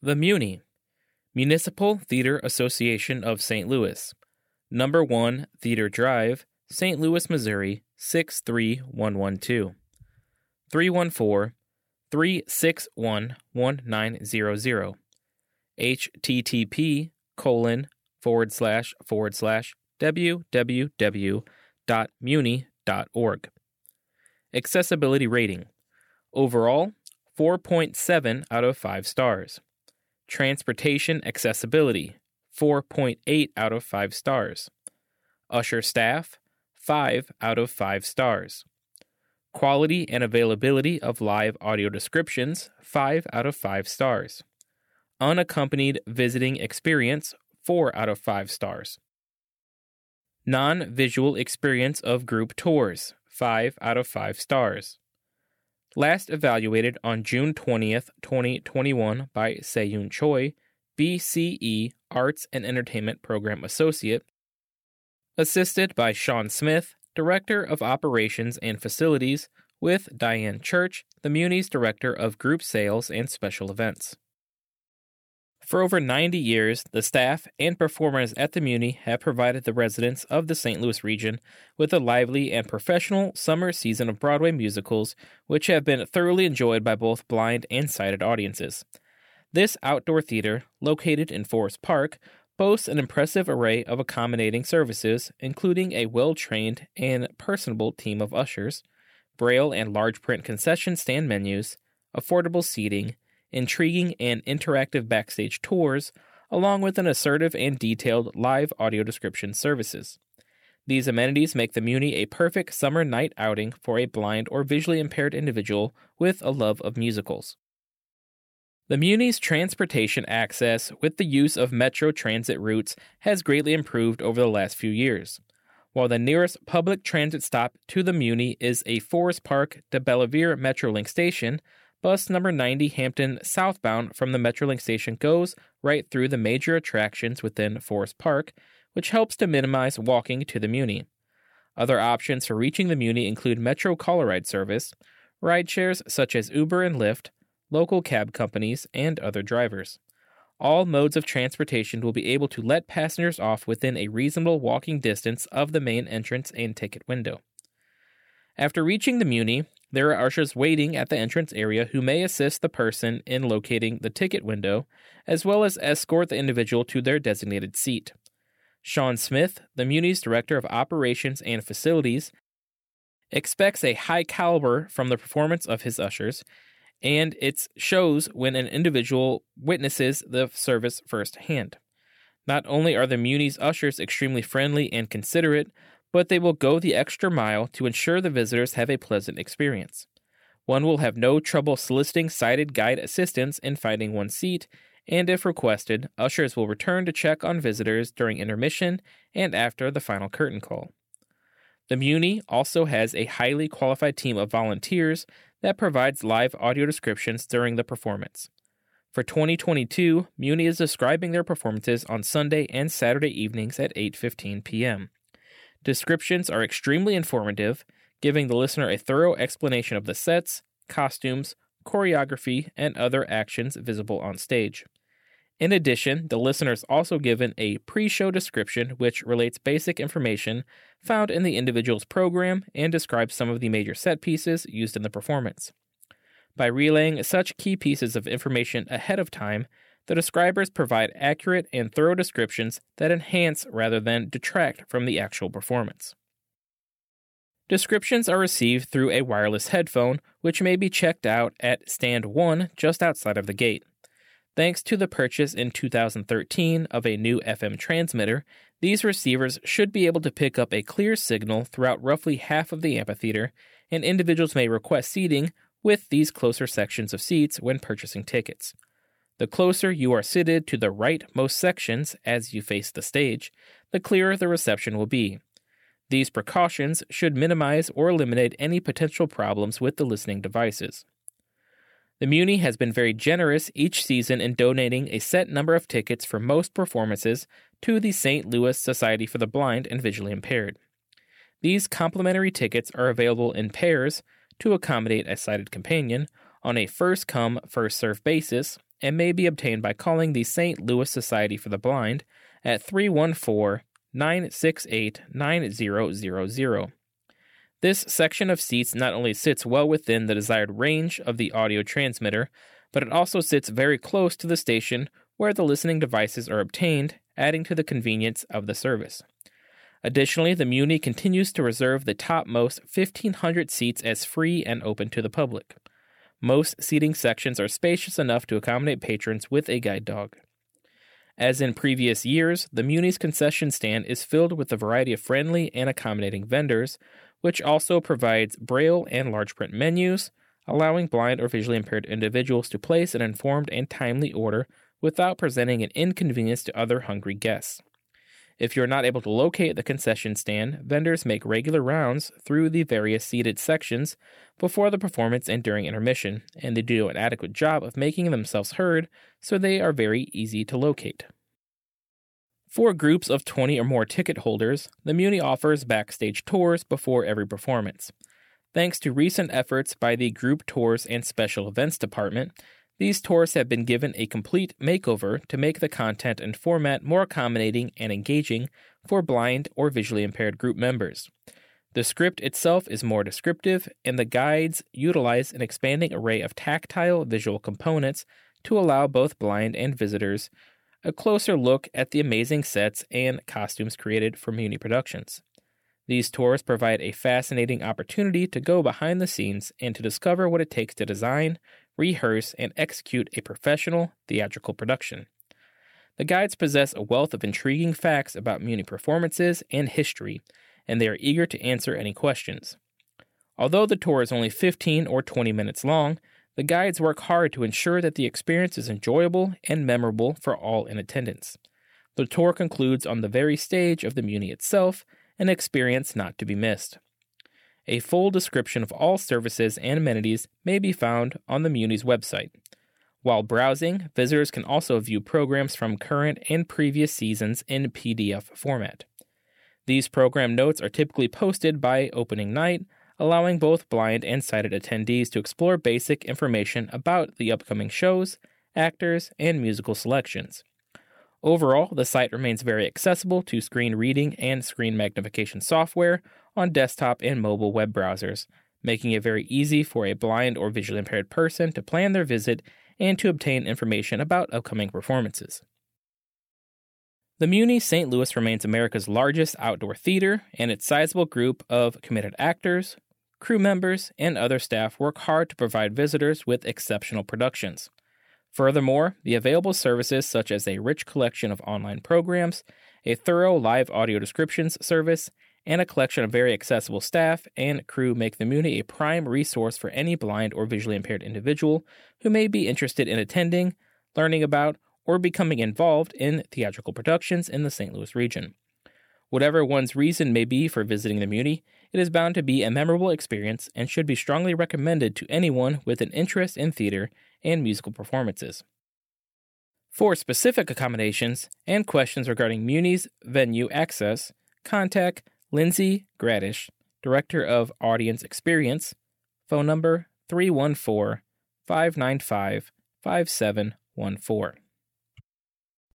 The Muni, Municipal Theater Association of St. Louis, Number 1 Theater Drive, St. Louis, Missouri, 63112, 314-361-1900, http://www.muni.org. Accessibility rating. Overall, 4.7 out of 5 stars. Transportation accessibility, 4.8 out of 5 stars. Usher staff, 5 out of 5 stars. Quality and availability of live audio descriptions, 5 out of 5 stars. Unaccompanied visiting experience, 4 out of 5 stars. Non-visual experience of group tours, 5 out of 5 stars. Last evaluated on June 20th, 2021 by Se-Yoon Choi, BCE Arts and Entertainment Program Associate, assisted by Sean Smith, Director of Operations and Facilities, with Diane Church, the Muni's Director of Group Sales and Special Events. For over 90 years, the staff and performers at the Muni have provided the residents of the St. Louis region with a lively and professional summer season of Broadway musicals, which have been thoroughly enjoyed by both blind and sighted audiences. This outdoor theater, located in Forest Park, boasts an impressive array of accommodating services, including a well-trained and personable team of ushers, braille and large print concession stand menus, affordable seating, intriguing and interactive backstage tours, along with an assertive and detailed live audio description services. These amenities make the Muni a perfect summer night outing for a blind or visually impaired individual with a love of musicals. The Muni's transportation access with the use of Metro transit routes has greatly improved over the last few years. While the nearest public transit stop to the Muni is a Forest Park to Bellevue Metrolink station, bus number 90 Hampton southbound from the Metrolink station goes right through the major attractions within Forest Park, which helps to minimize walking to the Muni. Other options for reaching the Muni include Metro Caller Ride service, rideshares such as Uber and Lyft, local cab companies, and other drivers. All modes of transportation will be able to let passengers off within a reasonable walking distance of the main entrance and ticket window. After reaching the Muni, there are ushers waiting at the entrance area who may assist the person in locating the ticket window, as well as escort the individual to their designated seat. Sean Smith, the Muni's Director of Operations and Facilities, expects a high caliber from the performance of his ushers, and it shows when an individual witnesses the service firsthand. Not only are the Muni's ushers extremely friendly and considerate, but they will go the extra mile to ensure the visitors have a pleasant experience. One will have no trouble soliciting sighted guide assistance in finding one's seat, and if requested, ushers will return to check on visitors during intermission and after the final curtain call. The Muni also has a highly qualified team of volunteers that provides live audio descriptions during the performance. For 2022, Muni is describing their performances on Sunday and Saturday evenings at 8:15 p.m. Descriptions are extremely informative, giving the listener a thorough explanation of the sets, costumes, choreography, and other actions visible on stage. In addition, the listener is also given a pre-show description which relates basic information found in the individual's program and describes some of the major set pieces used in the performance. By relaying such key pieces of information ahead of time, the describers provide accurate and thorough descriptions that enhance rather than detract from the actual performance. Descriptions are received through a wireless headphone, which may be checked out at Stand 1 just outside of the gate. Thanks to the purchase in 2013 of a new FM transmitter, these receivers should be able to pick up a clear signal throughout roughly half of the amphitheater, and individuals may request seating with these closer sections of seats when purchasing tickets. The closer you are seated to the rightmost sections as you face the stage, the clearer the reception will be. These precautions should minimize or eliminate any potential problems with the listening devices. The Muni has been very generous each season in donating a set number of tickets for most performances to the St. Louis Society for the Blind and Visually Impaired. These complimentary tickets are available in pairs to accommodate a sighted companion on a first-come, first-served basis, and may be obtained by calling the St. Louis Society for the Blind at 314-968-9000. This section of seats not only sits well within the desired range of the audio transmitter, but it also sits very close to the station where the listening devices are obtained, adding to the convenience of the service. Additionally, the Muni continues to reserve the topmost 1,500 seats as free and open to the public. Most seating sections are spacious enough to accommodate patrons with a guide dog. As in previous years, the Muni's concession stand is filled with a variety of friendly and accommodating vendors, which also provides Braille and large print menus, allowing blind or visually impaired individuals to place an informed and timely order without presenting an inconvenience to other hungry guests. If you're not able to locate the concession stand, vendors make regular rounds through the various seated sections before the performance and during intermission, and they do an adequate job of making themselves heard, so they are very easy to locate. For groups of 20 or more ticket holders, the Muni offers backstage tours before every performance. Thanks to recent efforts by the Group Tours and Special Events Department, these tours have been given a complete makeover to make the content and format more accommodating and engaging for blind or visually impaired group members. The script itself is more descriptive, and the guides utilize an expanding array of tactile visual components to allow both blind and visitors a closer look at the amazing sets and costumes created for Muni Productions. These tours provide a fascinating opportunity to go behind the scenes and to discover what it takes to design, rehearse, and execute a professional theatrical production. The guides possess a wealth of intriguing facts about Muni performances and history, and they are eager to answer any questions. Although the tour is only 15 or 20 minutes long, the guides work hard to ensure that the experience is enjoyable and memorable for all in attendance. The tour concludes on the very stage of the Muni itself, an experience not to be missed. A full description of all services and amenities may be found on the Muni's website. While browsing, visitors can also view programs from current and previous seasons in PDF format. These program notes are typically posted by opening night, allowing both blind and sighted attendees to explore basic information about the upcoming shows, actors, and musical selections. Overall, the site remains very accessible to screen reading and screen magnification software on desktop and mobile web browsers, making it very easy for a blind or visually impaired person to plan their visit and to obtain information about upcoming performances. The Muni St. Louis remains America's largest outdoor theater, and its sizable group of committed actors, crew members, and other staff work hard to provide visitors with exceptional productions. Furthermore, the available services such as a rich collection of online programs, a thorough live audio descriptions service, and a collection of very accessible staff and crew make the Muni a prime resource for any blind or visually impaired individual who may be interested in attending, learning about, or becoming involved in theatrical productions in the St. Louis region. Whatever one's reason may be for visiting the Muni, it is bound to be a memorable experience and should be strongly recommended to anyone with an interest in theater and musical performances. For specific accommodations and questions regarding Muni's venue access, contact Lindsay Gradish, Director of Audience Experience, phone number 314-595-5714.